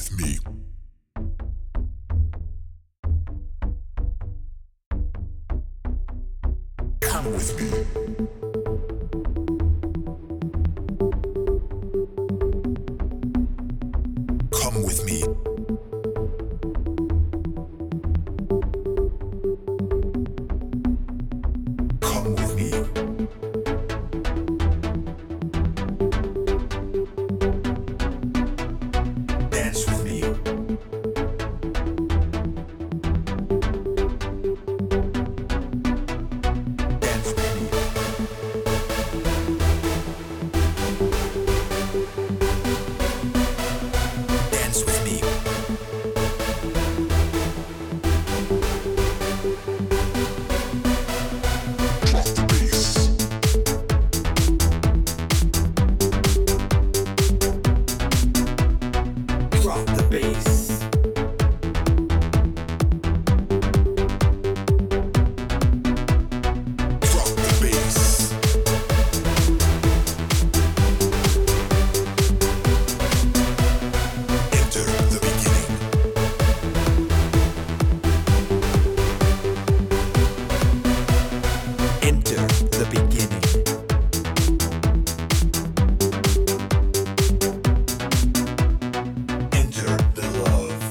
with me. Come with me. Come with me. Come with me. Dance with me. Dance with me. Dance with me. Drop the bass. Drop the bass. Drop the bass. Enter the beginning. Enter the beginning. Enter the love.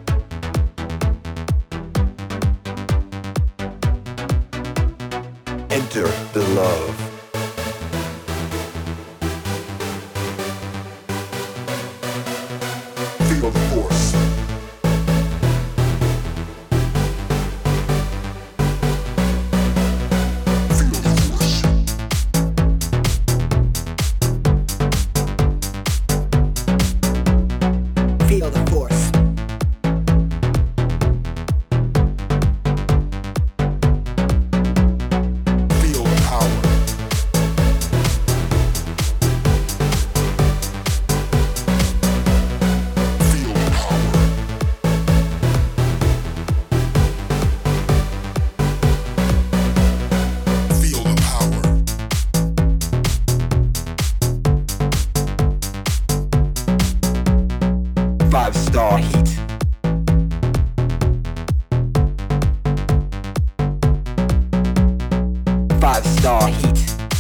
Enter the love. Feel the force. Feel the force. Feel the force. Feel the power. Feel the power. Feel the power. Five-star heat. Five-star heat.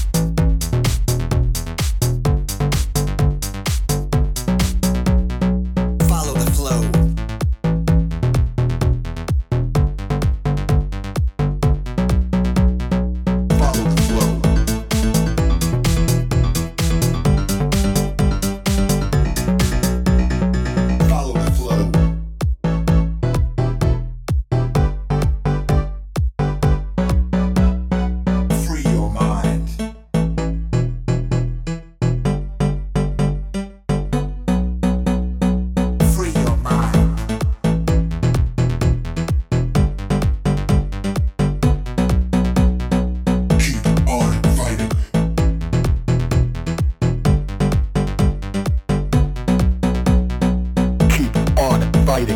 Follow the flow. Follow the flow. Follow the flow. Free your mind. Free your mind. Keep on fighting. Keep on fighting.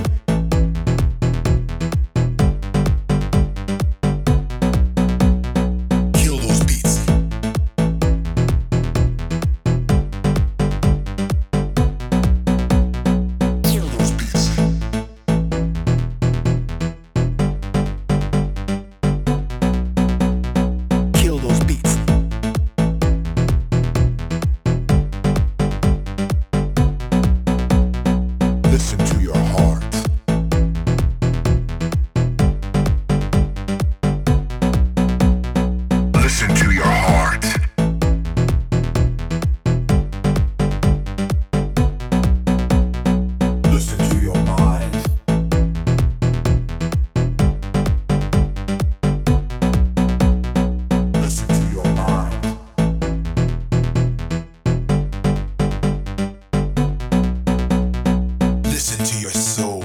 Kill those beats. Kill those beats. Kill those beats. Listen to your heart. Listen to your heart. Listen to your mind. Listen to your mind. Listen to your soul.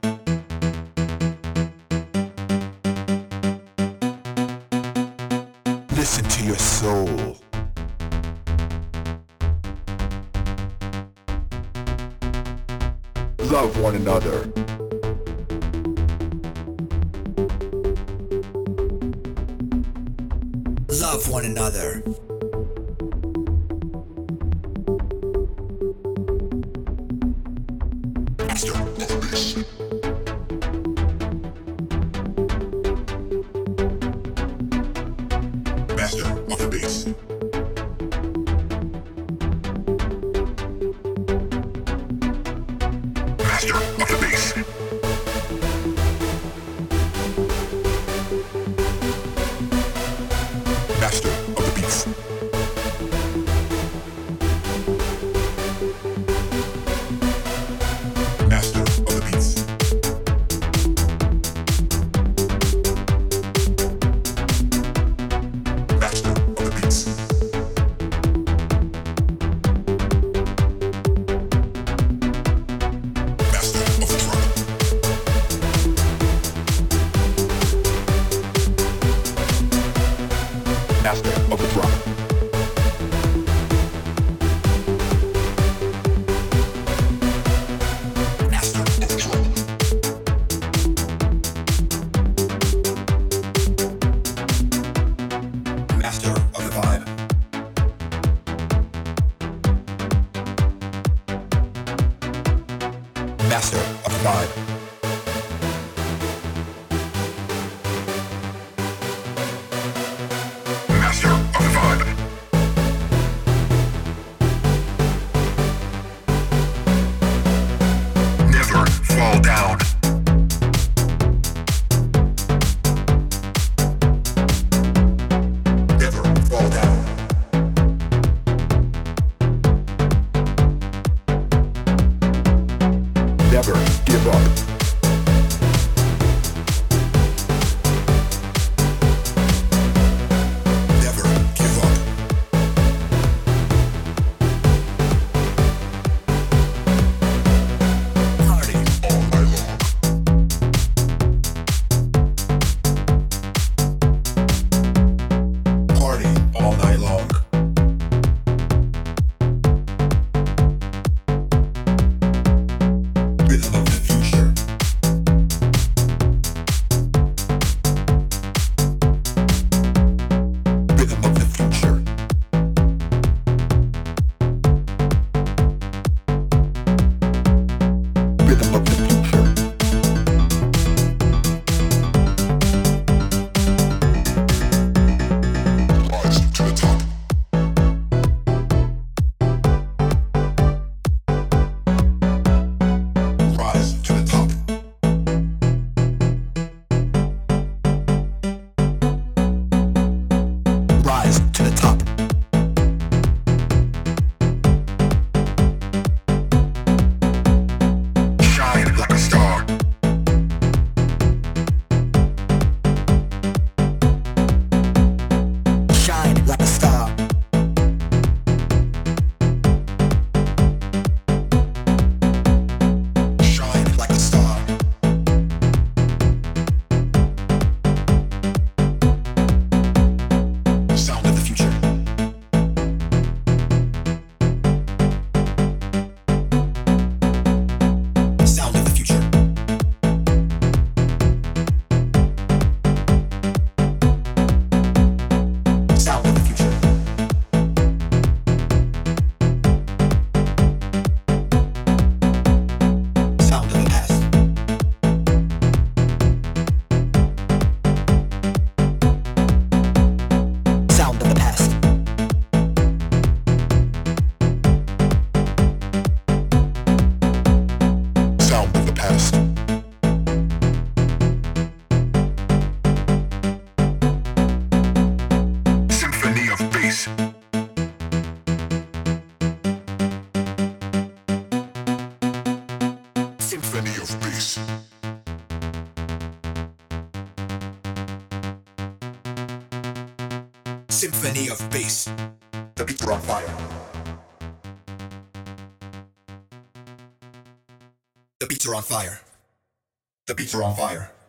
Listen to your soul. Love one another. Love one another. Master of the bass. Master of the bass. Master of the bass. Master of the beats. Master of the beats. Master of the beats. Master of the drum. Master of the drum. Master of the drum. Master of the vibe. Master of the vibe. Master of the vibe. Never fall down. Never fall down. Never give up. Never give up. Party all night long. Party all night long. Rhythm of the future. Rhythm of the future. Rhythm of the future. Rise to the top. Rise to the top. Rise to the top. Shine like a star. Shine like a star. Shine like a star. Sound of the future. Sound of the future. Sound of the future. Sound of the past. Sound of the past. Sound of the past. Symphony of bass. Symphony of bass. Symphony of bass. The beats are on fire. The beats are on fire. The beats are on fire.